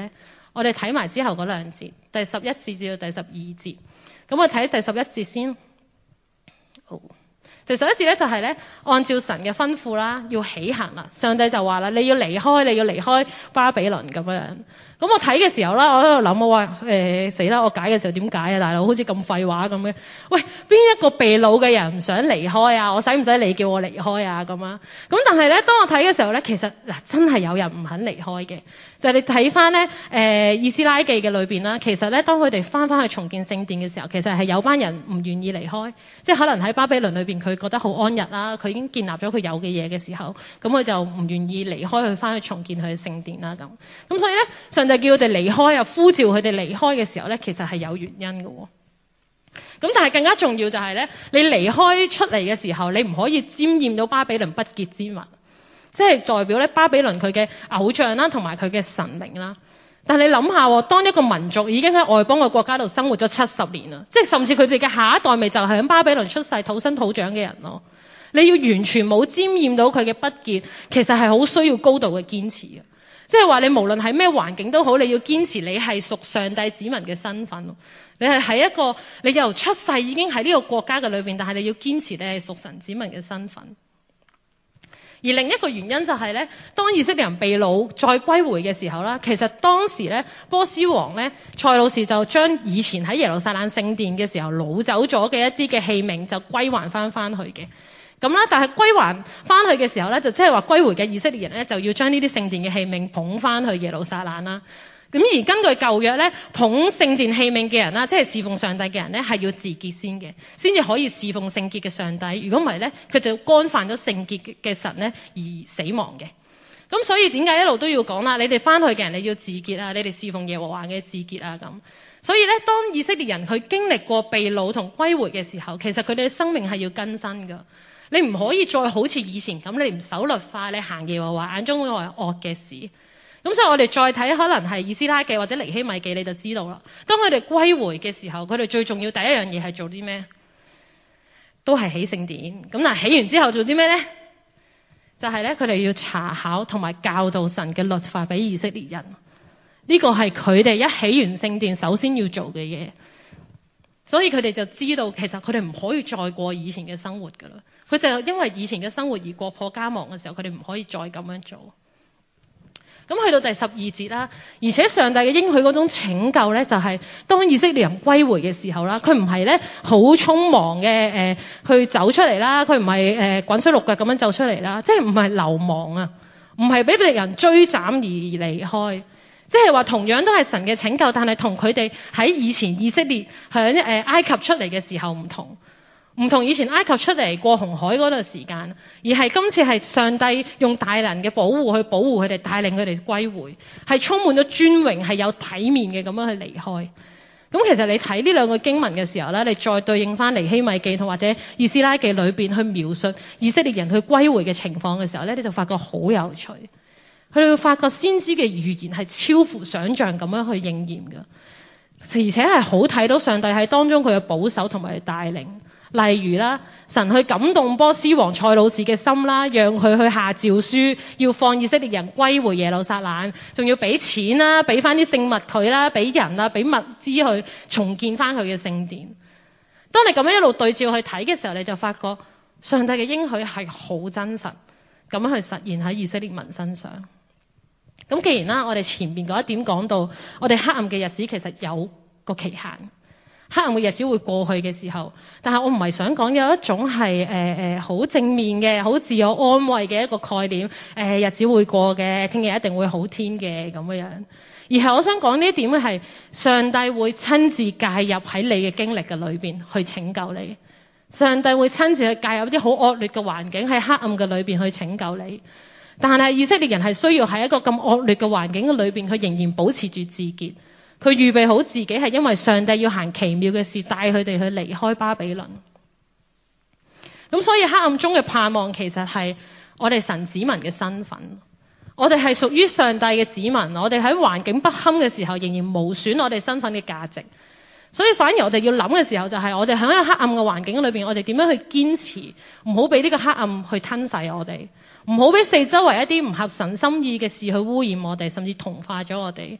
我哋睇埋之後嗰兩節，第十一節至到第十二節。咁我睇第十一節先。好，第十一節咧就係咧，按照神嘅吩咐啦，要起行啦。上帝就話啦，你要離開，你要離開巴比倫咁樣。咁我睇嘅時候啦，我喺度諗，我話誒死啦！我解嘅時候點解啊，大佬？好似咁廢話咁嘅。喂，邊一個被擄嘅人唔想離開啊？我使唔使你叫我離開啊？咁啊？咁但係咧，當我睇嘅時候咧，其實嗱真係有人唔肯離開嘅。就係、是、你睇翻咧誒以斯拉記嘅裏邊啦，其實咧當佢哋翻返去重建聖殿嘅時候，其實係有班人唔願意離開，即係可能喺巴比倫裏邊佢覺得好安逸啦，佢已經建立咗佢有嘅嘢嘅時候，咁佢就唔願意離開去翻去重建佢嘅聖殿啦咁。咁所以咧，上帝叫佢哋離開啊，呼召佢哋離開嘅時候咧，其實係有原因嘅喎。咁但係更加重要就係咧，你離開出嚟嘅時候，你唔可以沾染到巴比倫不潔之物。即係代表咧巴比倫佢嘅偶像啦，同埋佢嘅神明啦。但係你諗下，當一個民族已經喺外邦嘅國家度生活咗七十年啦，即係甚至佢哋嘅下一代咪就係喺巴比倫出世、土生土長嘅人咯。你要完全冇沾染到佢嘅不潔，其實係好需要高度嘅堅持嘅。即係話你無論喺咩環境都好，你要堅持你係屬上帝子民嘅身份。你係喺一個你由出世已經喺呢個國家嘅裏邊，但係你要堅持你係屬神子民嘅身份。而另一個原因就係咧，當以色列人被擄再歸回嘅時候啦，其實當時咧波斯王咧塞魯士就將以前喺耶路撒冷聖殿嘅時候擄走咗嘅一啲嘅器皿就歸還翻翻去嘅。咁啦，但係歸還翻去嘅時候咧，就即係話歸回嘅以色列人咧就要將呢啲聖殿嘅器皿捧翻去耶路撒冷啦。咁而根據舊約咧，捧聖殿器皿嘅人啦，即係侍奉上帝嘅人咧，係要自潔先嘅，先至可以侍奉聖潔嘅上帝。如果唔係咧，佢就干犯咗聖潔嘅神咧而死亡嘅。咁所以點解一路都要講啦？你哋翻去嘅人你要自潔啊，你哋侍奉耶和華嘅自潔啊咁。所以咧，當以色列人佢經歷過被擄同歸回嘅時候，其實佢哋嘅生命係要更新㗎。你唔可以再好似以前咁，你唔守律法，你行耶和華眼中嗰個係惡嘅事。咁所以我哋再睇可能係以斯拉記或者尼希米記，你就知道啦。當佢哋歸回嘅時候，佢哋最重要第一樣嘢係做啲咩？都係起聖殿。咁嗱，起完之後做啲咩咧？就係咧，佢哋要查考同埋教導神嘅律法俾以色列人。呢個係佢哋一起完聖殿首先要做嘅嘢。所以佢哋就知道其實佢哋唔可以再過以前嘅生活㗎啦。佢就因為以前嘅生活而國破家亡嘅時候，佢哋唔可以再咁樣做。咁去到第十二節啦，而且上帝嘅應許嗰種拯救咧，就係、是、當以色列人歸回嘅時候啦，佢唔係咧好匆忙嘅誒、呃、去走出嚟啦，佢唔係誒滾水淥腳咁樣走出嚟啦，即係唔係流亡啊，唔係俾敵人追斬而離開，即係話同樣都係神嘅拯救，但係同佢哋喺以前以色列喺誒、呃、埃及出嚟嘅時候唔同。唔同以前埃及出嚟過紅海嗰段時間，而係今次係上帝用大能嘅保護去保護佢哋，帶領佢哋歸回，係充滿咗尊榮，係有體面嘅咁樣去離開。咁其實你睇呢兩個經文嘅時候咧，你再對應翻尼希米記同或者以斯拉記裏邊去描述以色列人去歸回嘅情況嘅時候咧，你就發覺好有趣。佢哋會發覺先知嘅預言係超乎想像咁樣去應驗嘅，而且係好睇到上帝喺當中佢嘅保守同埋帶領。例如啦，神去感動波斯王塞魯士嘅心啦，讓佢去下詔書，要放以色列人歸回耶路撒冷，仲要俾錢啦，俾翻啲聖物佢啦，俾人啦，俾物資去重建翻佢嘅聖殿。當你咁樣一路對照去睇嘅時候，你就發覺上帝嘅應許係好真實，咁樣去實現喺以色列民身上。咁既然啦，我哋前面嗰一點講到，我哋黑暗嘅日子其實有個期限。黑暗嘅日子會過去嘅時候，但係我唔係想講有一種係誒誒好正面嘅、好自我安慰嘅一個概念。誒、呃、日子會過嘅，聽日一定會好天嘅咁樣。而係我想講呢一點咧，係上帝會親自介入喺你嘅經歷嘅裏邊去拯救你。上帝會親自去介入一啲好惡劣嘅環境喺黑暗嘅裏邊去拯救你。但係以色列人係需要喺一個咁惡劣嘅環境嘅裏邊，佢仍然保持住自潔。佢預備好自己係因為上帝要行奇妙嘅事，帶佢哋去離開巴比倫。咁所以黑暗中嘅盼望其實係我哋神子民嘅身份。我哋係屬於上帝嘅子民，我哋喺環境不堪嘅時候仍然無損我哋身份嘅價值。所以反而我哋要諗嘅時候就係我哋喺一個黑暗嘅環境裏邊，我哋點樣去堅持，唔好俾呢個黑暗去吞噬我哋，唔好俾四周圍一啲唔合神心意嘅事去污染我哋，甚至同化咗我哋。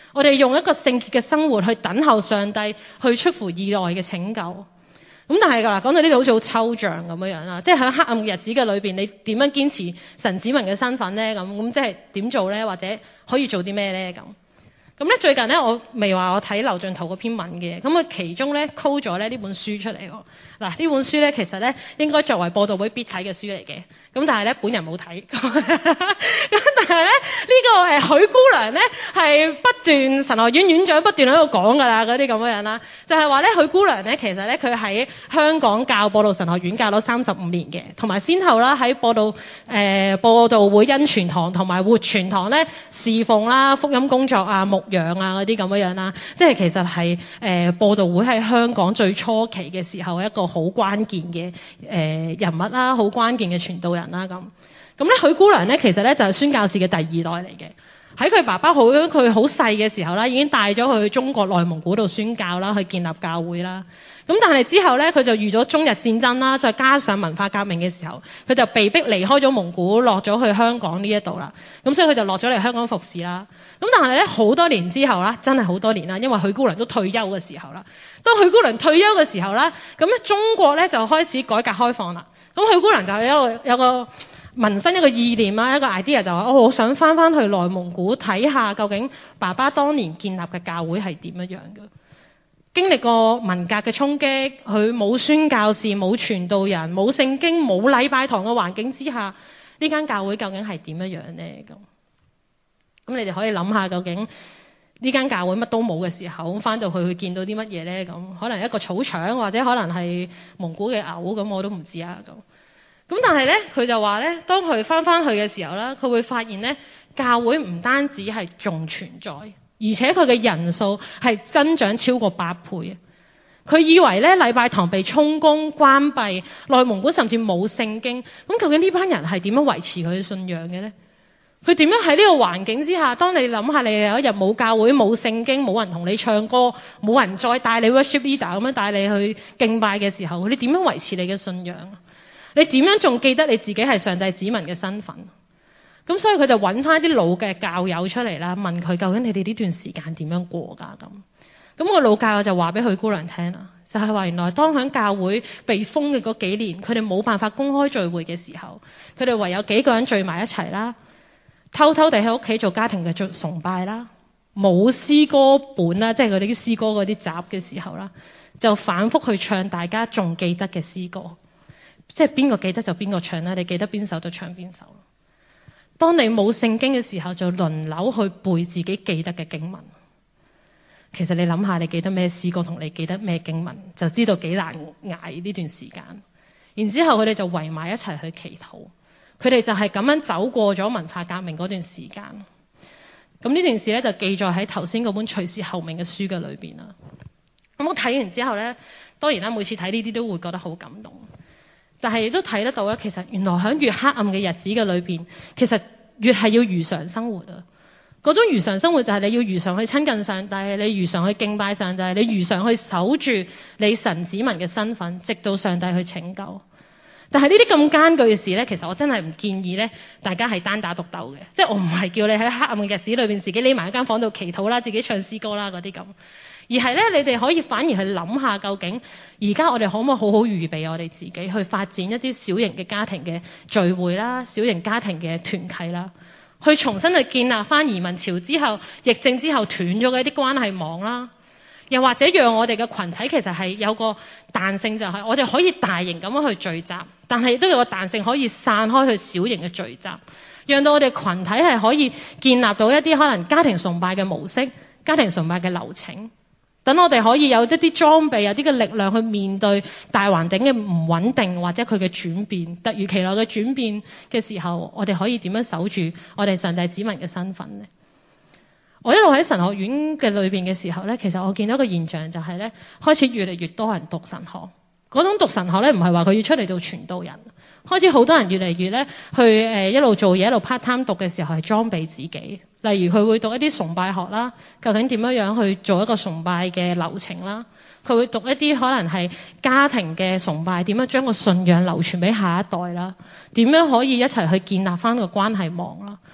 我哋用一個聖潔嘅生活去等候上帝去出乎意外嘅拯救。咁但係㗎，講到呢度好似好抽象咁樣樣啦，即係喺黑暗日子嘅裏邊，你點樣堅持神子民嘅身份咧？咁咁即係點做咧？或者可以做啲咩咧？咁咁咧最近咧，我未話我睇劉進圖嗰篇文嘅，咁佢其中咧 call 咗咧呢本書出嚟喎。嗱，呢本書咧其實咧應該作為播道會必睇嘅書嚟嘅，咁但係咧本人冇睇。咁但係咧呢、這個誒許姑娘咧係不斷神學院院長不斷喺度講㗎啦，嗰啲咁樣樣啦，就係話咧許姑娘咧其實咧佢喺香港教播道神學院教咗三十五年嘅，同埋先後啦喺播道誒播道會恩泉堂同埋活泉堂咧侍奉啦、福音工作啊、牧養啊嗰啲咁樣樣啦，即係其實係誒播道會喺香港最初期嘅時候一個好關鍵嘅誒人物啦，好關鍵嘅傳道人啦咁。咁咧許姑娘咧其實咧就係宣教士嘅第二代嚟嘅。喺佢爸爸好佢好細嘅時候啦，已經帶咗佢去中國內蒙古度宣教啦，去建立教會啦。咁但係之後咧，佢就遇咗中日戰爭啦，再加上文化革命嘅時候，佢就被逼離開咗蒙古，落咗去香港呢一度啦。咁所以佢就落咗嚟香港服侍啦。咁但係咧好多年之後啦，真係好多年啦，因為許姑娘都退休嘅時候啦。當許姑娘退休嘅時候啦，咁咧中國咧就開始改革開放啦。咁許姑娘就有一個有個萌生一個意念啦，一個 idea 就話：哦，我想翻翻去內蒙古睇下究竟爸爸當年建立嘅教會係點樣樣嘅。經歷過文革嘅衝擊，佢冇宣教士、冇傳道人、冇聖經、冇禮拜堂嘅環境之下，呢間教會究竟係點樣樣咧？咁咁你哋可以諗下，究竟呢間教會乜都冇嘅時候，咁翻到去去見到啲乜嘢咧？咁可能一個草場，或者可能係蒙古嘅牛，咁我都唔知啊。咁咁但係咧，佢就話咧，當佢翻翻去嘅時候咧，佢會發現咧，教會唔單止係仲存在，而且佢嘅人數係增長超過八倍啊！佢以為咧禮拜堂被充公關閉，內蒙古甚至冇聖經，咁究竟呢班人係點樣維持佢嘅信仰嘅咧？佢點樣喺呢個環境之下，當你諗下你有一日冇教會、冇聖經、冇人同你唱歌、冇人再帶你 worship leader 咁樣帶你去敬拜嘅時候，你點樣維持你嘅信仰？你點樣仲記得你自己係上帝子民嘅身份？咁所以佢就揾翻啲老嘅教友出嚟啦，問佢究竟你哋呢段時間點樣過㗎？咁咁個老教友就話俾許姑娘聽啦，就係話原來當響教會被封嘅嗰幾年，佢哋冇辦法公開聚會嘅時候，佢哋唯有幾個人聚埋一齊啦，偷偷地喺屋企做家庭嘅崇拜啦，冇詩歌本啦，即係佢哋啲詩歌嗰啲集嘅時候啦，就反覆去唱大家仲記得嘅詩歌，即係邊個記得就邊個唱啦，你記得邊首就唱邊首。當你冇聖經嘅時候，就輪流去背自己記得嘅經文。其實你諗下，你記得咩詩歌同你記得咩經文，就知道幾難捱呢段時間。然之後佢哋就圍埋一齊去祈禱，佢哋就係咁樣走過咗文化革命嗰段時間。咁呢件事咧就記載喺頭先嗰本隨時候命嘅書嘅裏邊啦。咁我睇完之後咧，當然啦，每次睇呢啲都會覺得好感動。但係亦都睇得到咧，其實原來喺越黑暗嘅日子嘅裏邊，其實越係要如常生活啊！嗰種如常生活就係你要如常去親近上帝，你如常去敬拜上帝，你如常去守住你神子民嘅身份，直到上帝去拯救。但係呢啲咁艱巨嘅事咧，其實我真係唔建議咧，大家係單打獨鬥嘅，即係我唔係叫你喺黑暗嘅日子裏邊自己匿埋一間房度祈禱啦，自己唱詩歌啦嗰啲咁。而係咧，你哋可以反而去諗下，究竟而家我哋可唔可以好好預備我哋自己去發展一啲小型嘅家庭嘅聚會啦，小型家庭嘅團契啦，去重新去建立翻移民潮之後、疫症之後斷咗嘅一啲關係網啦，又或者讓我哋嘅群體其實係有個彈性，就係我哋可以大型咁樣去聚集，但係亦都有個彈性可以散開去小型嘅聚集，讓到我哋群體係可以建立到一啲可能家庭崇拜嘅模式、家庭崇拜嘅流程。等我哋可以有一啲裝備，有啲嘅力量去面對大環境嘅唔穩定或者佢嘅轉變，突如其來嘅轉變嘅時候，我哋可以點樣守住我哋上帝子民嘅身份呢？我一路喺神學院嘅裏邊嘅時候咧，其實我見到一個現象就係咧，開始越嚟越多人讀神學。嗰種讀神學咧，唔係話佢要出嚟做傳道人，開始好多人越嚟越咧去誒、呃、一路做嘢一路 part time 讀嘅時候係裝備自己。例如佢會讀一啲崇拜學啦，究竟點樣樣去做一個崇拜嘅流程啦？佢會讀一啲可能係家庭嘅崇拜，點樣將個信仰流傳俾下一代啦？點樣可以一齊去建立翻個關係網啦？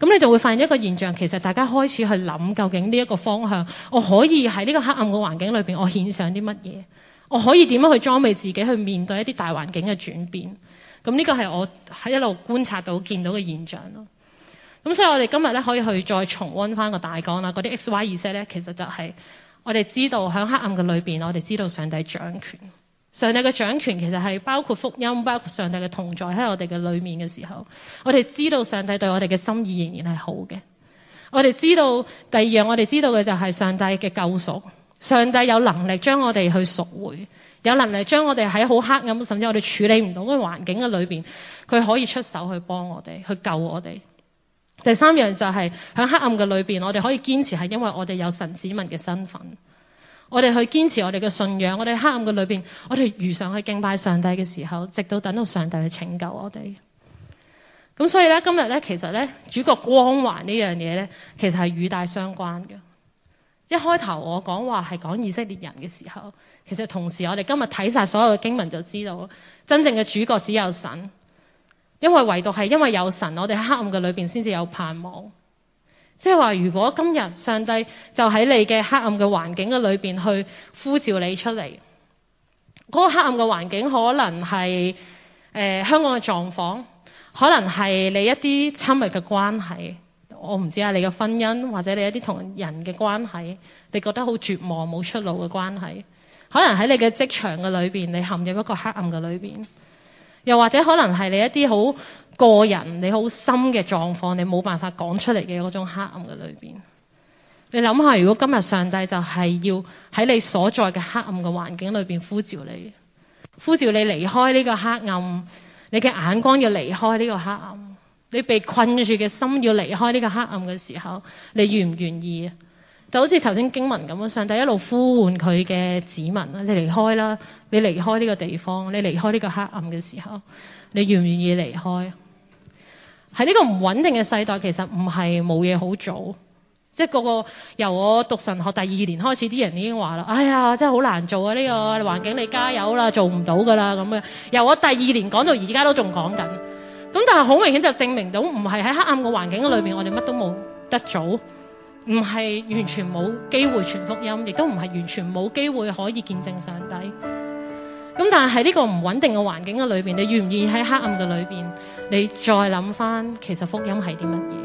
咁你就會發現一個現象，其實大家開始去諗究竟呢一個方向，我可以喺呢個黑暗嘅環境裏邊，我獻上啲乜嘢？我可以點樣去裝備自己去面對一啲大環境嘅轉變？咁呢個係我喺一路觀察到見到嘅現象咯。咁所以我哋今日咧可以去再重溫翻個大綱啦。嗰啲 X Y 意識咧，其實就係我哋知道喺黑暗嘅裏邊，我哋知道上帝掌權。上帝嘅掌權其實係包括福音，包括上帝嘅同在喺我哋嘅裏面嘅時候，我哋知道上帝對我哋嘅心意仍然係好嘅。我哋知道第二樣，我哋知道嘅就係上帝嘅救贖。上帝有能力將我哋去贖回，有能力將我哋喺好黑暗，甚至我哋處理唔到嘅環境嘅裏邊，佢可以出手去幫我哋，去救我哋。第三樣就係喺黑暗嘅裏邊，我哋可以堅持係因為我哋有神子民嘅身份。我哋去堅持我哋嘅信仰，我哋黑暗嘅裏邊，我哋如常去敬拜上帝嘅時候，直到等到上帝去拯救我哋。咁所以咧，今日咧，其實咧，主角光環呢樣嘢咧，其實係與大相關嘅。一開頭我講話係講以色列人嘅時候，其實同時我哋今日睇晒所有嘅經文就知道，真正嘅主角只有神，因為唯獨係因為有神，我哋喺黑暗嘅裏邊先至有盼望。即係話，如果今日上帝就喺你嘅黑暗嘅環境嘅裏邊去呼召你出嚟，嗰個黑暗嘅環境可能係誒、呃、香港嘅狀況，可能係你一啲親密嘅關係，我唔知啊，你嘅婚姻或者你一啲同人嘅關係，你覺得好絕望冇出路嘅關係，可能喺你嘅職場嘅裏邊，你陷入一個黑暗嘅裏邊，又或者可能係你一啲好個人你好深嘅狀況，你冇辦法講出嚟嘅嗰種黑暗嘅裏邊。你諗下，如果今日上帝就係要喺你所在嘅黑暗嘅環境裏邊呼召你，呼召你離開呢個黑暗，你嘅眼光要離開呢個黑暗，你被困住嘅心要離開呢個黑暗嘅時候，你願唔願意？就好似頭先經文咁樣，上帝一路呼喚佢嘅子民啦，你離開啦，你離開呢個地方，你離開呢個黑暗嘅時候，你願唔願意離開？喺呢個唔穩定嘅世代，其實唔係冇嘢好做，即係個個由我讀神學第二年開始，啲人已經話啦，哎呀，真係好難做啊！呢個環境你加油啦，做唔到噶啦咁嘅。由我第二年講到而家都仲講緊，咁但係好明顯就證明到唔係喺黑暗嘅環境裏邊，我哋乜都冇得做，唔係完全冇機會傳福音，亦都唔係完全冇機會可以見證上帝。咁但係喺呢個唔穩定嘅環境嘅裏邊，你願唔願意喺黑暗嘅裏邊，你再諗翻其實福音係啲乜嘢？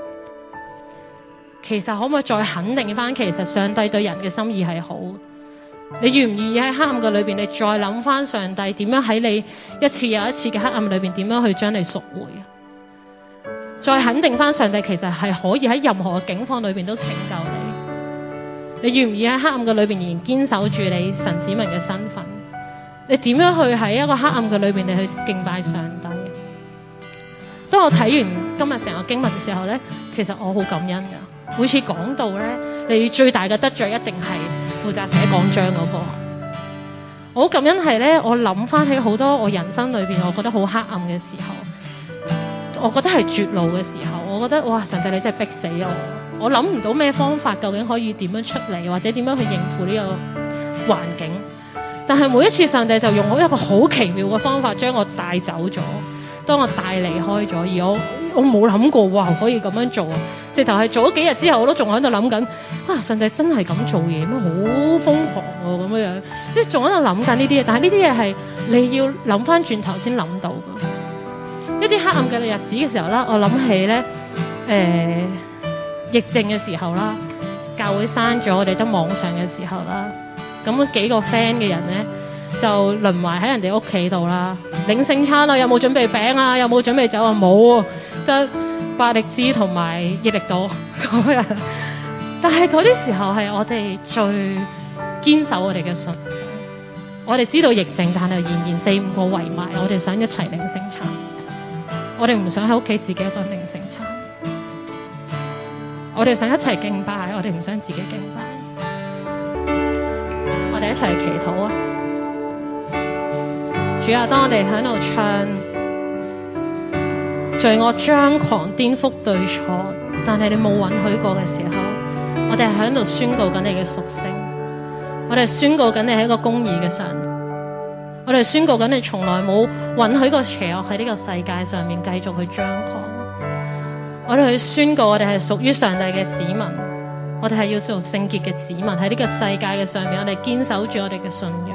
其實可唔可以再肯定翻，其實上帝對人嘅心意係好？你願唔願意喺黑暗嘅裏邊，你再諗翻上帝點樣喺你一次又一次嘅黑暗裏邊，點樣去將你贖回？再肯定翻上帝其實係可以喺任何嘅境況裏邊都拯救你。你願唔願意喺黑暗嘅裏邊仍然堅守住你神子民嘅身份？你點樣去喺一個黑暗嘅裏邊，你去敬拜上帝？當我睇完今日成個經文嘅時候咧，其實我好感恩噶。每次講道咧，你最大嘅得着一定係負責寫講章嗰個。我好感恩係咧，我諗翻起好多我人生裏邊，我覺得好黑暗嘅時候，我覺得係絕路嘅時候，我覺得哇，上帝你真係逼死我！我諗唔到咩方法，究竟可以點樣出嚟，或者點樣去應付呢個環境。但係每一次上帝就用我一個好奇妙嘅方法將我帶走咗，當我帶離開咗，而我我冇諗過哇可以咁樣做啊！直頭係做咗幾日之後，我都仲喺度諗緊啊！上帝真係咁做嘢咩？好瘋狂喎咁樣樣，即係仲喺度諗緊呢啲嘢。但係呢啲嘢係你要諗翻轉頭先諗到㗎。一啲黑暗嘅日子嘅時候啦，我諗起咧誒、呃、疫症嘅時候啦，教會閂咗，我哋得網上嘅時候啦。咁幾個 friend 嘅人咧，就輪埋喺人哋屋企度啦，領聖餐啊，有冇準備餅啊？有冇準備酒啊？冇，得百力滋同埋益力多咁樣。但係嗰啲時候係我哋最堅守我哋嘅信。我哋知道疫症，但係仍然四五個圍埋，我哋想一齊領聖餐。我哋唔想喺屋企自己一個人領聖餐。我哋想一齊敬拜，我哋唔想自己敬拜。我哋一齊祈禱啊！主啊，當我哋喺度唱罪惡張狂、顛覆對錯，但係你冇允許過嘅時候，我哋係喺度宣告緊你嘅屬性。我哋宣告緊你係一個公義嘅神。我哋宣告緊你從來冇允許過邪惡喺呢個世界上面繼續去張狂。 我哋去宣告我哋係屬於上帝嘅子民，我哋係要做聖潔嘅子民，喺呢個世界嘅上面，我哋堅守住我哋嘅信仰。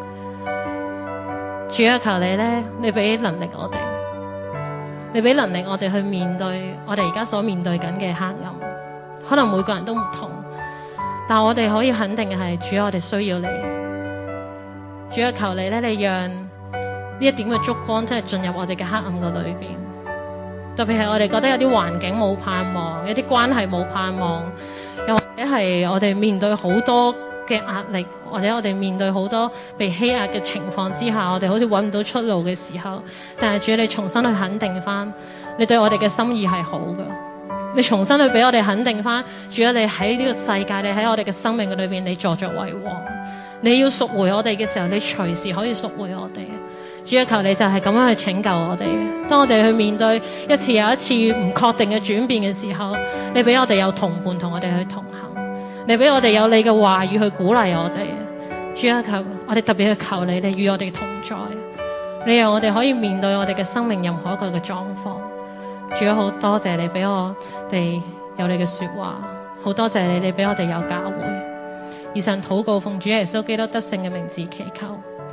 主啊，求你咧，你俾能力我哋，你俾能力我哋去面對我哋而家所面對緊嘅黑暗。可能每個人都唔同，但我哋可以肯定嘅係，主啊，我哋需要你。主啊，求你咧，你讓呢一點嘅燭光真係進入我哋嘅黑暗嘅裏邊。特別係我哋覺得有啲環境冇盼望，有啲關係冇盼望，又或者係我哋面對好多嘅壓力，或者我哋面對好多被欺壓嘅情況之下，我哋好似揾唔到出路嘅時候，但係主，你重新去肯定翻，你對我哋嘅心意係好嘅，你重新去俾我哋肯定翻，主啊，你喺呢個世界，你喺我哋嘅生命嘅裏邊，你坐著為王，你要贖回我哋嘅時候，你隨時可以贖回我哋。主啊，求你就係咁樣去拯救我哋。當我哋去面對一次又一次唔確定嘅轉變嘅時候，你俾我哋有同伴同我哋去同行，你俾我哋有你嘅話語去鼓勵我哋。主啊，求我哋特別去求你，你與我哋同在，你讓我哋可以面對我哋嘅生命任何一個嘅狀況。主啊，好多謝你俾我哋有你嘅說話，好多謝你，你俾我哋有教會。以上禱告奉主耶穌基督得勝嘅名字祈求。